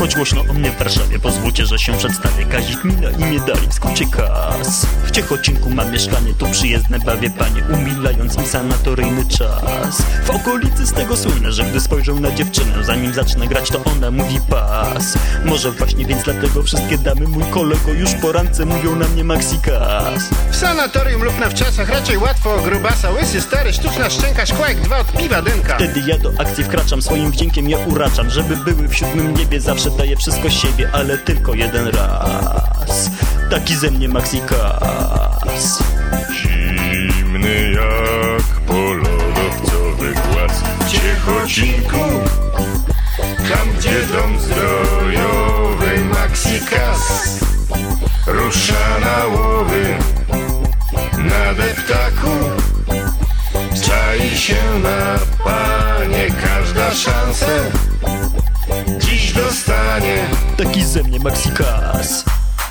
choć głośno o mnie w Warszawie. Pozwólcie, że się przedstawię. Kazik mi na imię dali, w skrócie Kas. W Ciechocinku mam mieszkanie, tu przyjezdne bawię panie, umilając im sanatoryjny czas. W okolicy z tego słynę, że gdy spojrzę na dziewczynę, zanim zacznę grać, to ona mówi pas. Może właśnie więc dlatego wszystkie damy, mój kolego, już po randce mówią na mnie Maxi Kas. W sanatorium lub na wczasach raczej łatwo o grubasa. Łysy, stary, sztuczna szczęka, szkła jak dwa od piwa dynka. Wtedy ja do akcji wkraczam, swoim wdziękiem je uraczam, żeby były w siódmym niebie, zawsze daję wszystko siebie, ale tylko jeden raz. Taki ze mnie Maxi Kas. Zimny jak polodowcowy głaz w Ciechocinku, tam gdzie dom zdrojowy Maxi Kas rusza na łowy na deptaku. Czai się na panie, każda szansa dziś dostanie. Taki ze mnie Maxi Kas.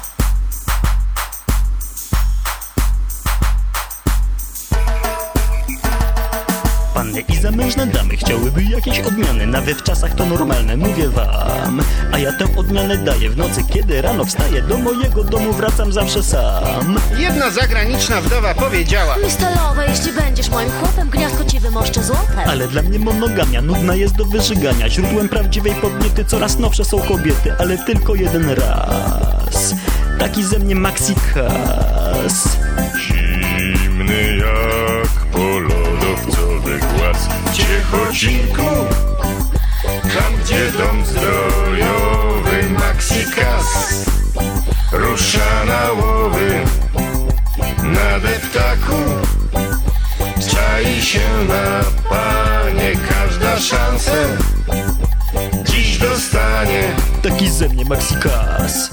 Panny i zamężne damy chciałyby jakieś odmiany, nawet w czasach to normalne, mówię wam. A ja tę odmianę daję w nocy, kiedy rano wstaję, do mojego domu wracam zawsze sam. Jedna zagraniczna wdowa powiedziała: Mistalowe, jeśli będziesz moim chłopem, gniazdko ci wymoszczę złotem. Ale dla mnie monogamia nudna jest do wyżygania. Źródłem prawdziwej podniety coraz nowsze są kobiety, ale tylko jeden raz. Taki ze mnie Maxi Kas. Zimny jak polodowcowy głaz w Ciechocinku, tam gdzie dom zdrojowy Maxi Kas rusza na łowy na deptaku. Czai się na panie, każda szansa dziś dostanie. Taki ze mnie Maxi Kas.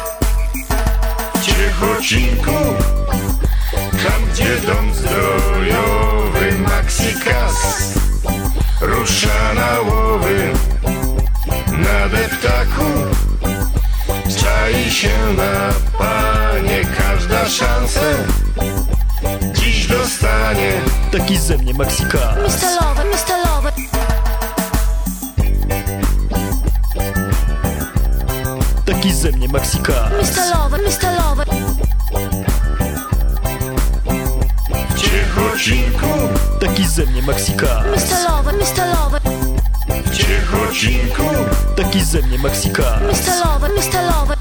W Ciechocinku, tam gdzie dom zdrojowy Maxi Kas rusza na łowy na deptaku. Czai się na panie, każda szansa dziś dostanie. Taki ze mnie Maxi Kas. Mistalowe, mistalowe. Taki ze mnie Maxi Kas. Mistalowe, mistalowe. W Ciechocinku, Taki ze mnie Maxi Kas. Mistalowe, mistalowe. w Ciechocinku, Taki ze mnie Maxi Kas. Mistalowe, mistalowe.